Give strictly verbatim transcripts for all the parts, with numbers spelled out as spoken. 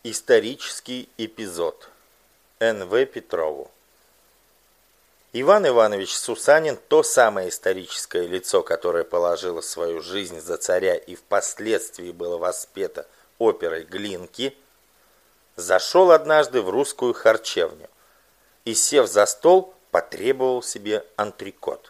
Исторический эпизод. Н В Петрову. Иван Иванович Сусанин, то самое историческое лицо, которое положило свою жизнь за царя и впоследствии было воспето оперой Глинки, зашел однажды в русскую харчевню и, сев за стол, потребовал себе антрикот.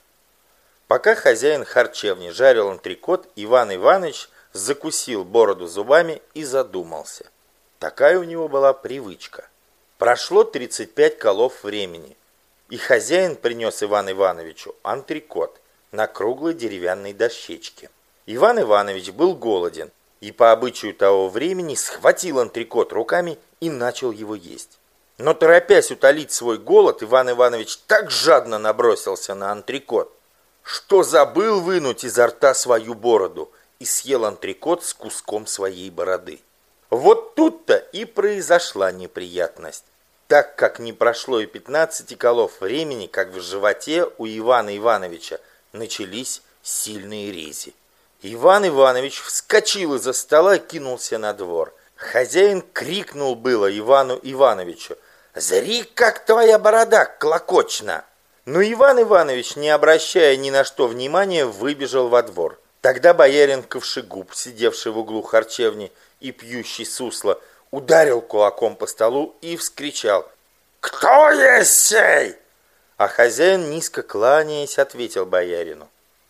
Пока хозяин харчевни жарил антрикот, Иван Иванович закусил бороду зубами и задумался. Такая у него была привычка. Прошло тридцать пять колов времени, и хозяин принес Ивану Ивановичу антрикот на круглой деревянной дощечке. Иван Иванович был голоден и по обычаю того времени схватил антрикот руками и начал его есть. Но, торопясь утолить свой голод, Иван Иванович так жадно набросился на антрикот, что забыл вынуть изо рта свою бороду и съел антрикот с куском своей бороды. Вот тут-то и произошла неприятность, так как не прошло и пятнадцати колов времени, как в животе у Ивана Ивановича начались сильные рези. Иван Иванович вскочил из-за стола и кинулся на двор. Хозяин крикнул было Ивану Ивановичу: «Зри, как твоя борода клокочна!» Но Иван Иванович, не обращая ни на что внимания, выбежал во двор. Тогда боярин Ковшегуб, сидевший в углу харчевни и пьющий сусло, ударил кулаком по столу и вскричал: «Кто есть сей?» А хозяин, низко кланяясь, ответил боярину: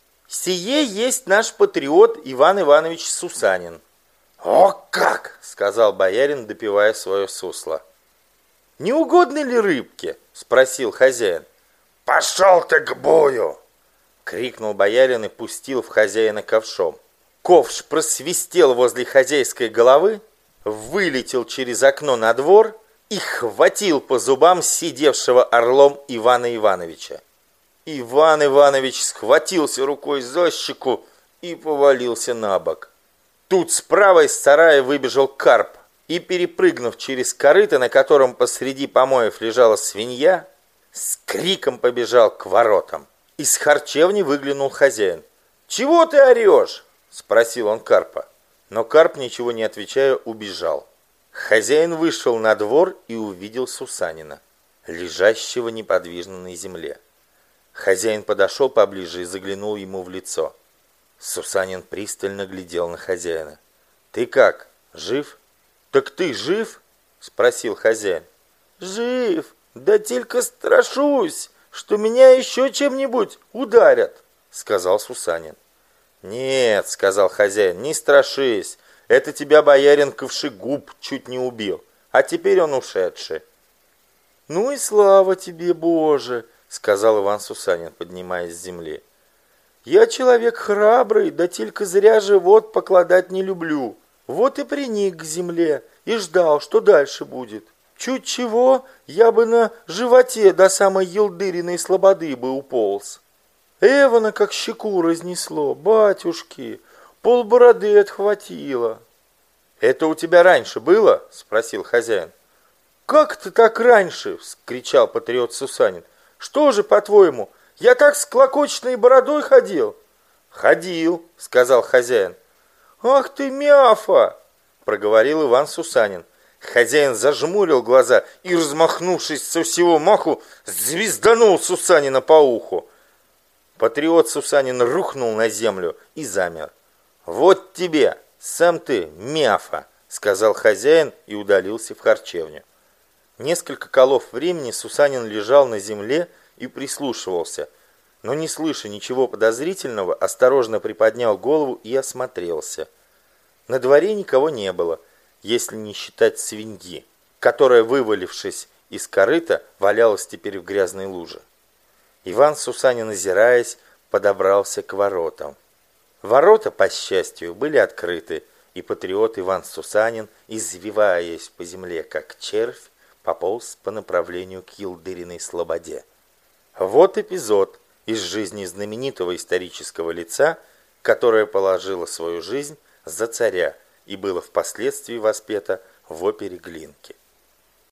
«Сие есть наш патриот Иван Иванович Сусанин». «О как!» — сказал боярин, допивая свое сусло. «Не угодно ли рыбки?» — спросил хозяин. «Пошел ты к бою!» — крикнул боярин и пустил в хозяина ковшом. Ковш просвистел возле хозяйской головы, вылетел через окно на двор и хватил по зубам сидевшего орлом Ивана Ивановича. Иван Иванович схватился рукой за щеку и повалился на бок. Тут справа из сарая выбежал карп и, перепрыгнув через корыто, на котором посреди помоев лежала свинья, с криком побежал к воротам. Из харчевни выглянул хозяин. «Чего ты орешь?» — спросил он карпа. Но карп, ничего не отвечая, убежал. Хозяин вышел на двор и увидел Сусанина, лежащего неподвижно на земле. Хозяин подошел поближе и заглянул ему в лицо. Сусанин пристально глядел на хозяина. «Ты как, жив?» «Так ты жив?» — спросил хозяин. «Жив, да только страшусь, что меня еще чем-нибудь ударят», — сказал Сусанин. «Нет, — сказал хозяин, — не страшись, это тебя боярин Ковшегуб чуть не убил, а теперь он ушедший». «Ну и слава тебе, Боже!» — сказал Иван Сусанин, поднимаясь с земли. «Я человек храбрый, да только зря живот покладать не люблю. Вот и приник к земле и ждал, что дальше будет. Чуть чего, я бы на животе до самой Елдыриной слободы бы уполз. Эвана как щеку разнесло, батюшки, полбороды отхватило». «Это у тебя раньше было?» — спросил хозяин. «Как ты так раньше?» — вскричал патриот Сусанин. «Что же, по-твоему, я так с клокочной бородой ходил?» «Ходил», — сказал хозяин. «Ах ты, мяфа!» — проговорил Иван Сусанин. Хозяин зажмурил глаза и, размахнувшись со всего маху, звезданул Сусанина по уху. Патриот Сусанин рухнул на землю и замер. «Вот тебе, сам ты, мяфа!» — сказал хозяин и удалился в харчевню. Несколько колов времени Сусанин лежал на земле и прислушивался, но, не слыша ничего подозрительного, осторожно приподнял голову и осмотрелся. На дворе никого не было, если не считать свиньи, которая, вывалившись из корыта, валялась теперь в грязной луже. Иван Сусанин, озираясь, подобрался к воротам. Ворота, по счастью, были открыты, и патриот Иван Сусанин, извиваясь по земле, как червь, пополз по направлению к Елдыриной слободе. Вот эпизод из жизни знаменитого исторического лица, которое положило свою жизнь за царя и было впоследствии воспето в опере Глинки.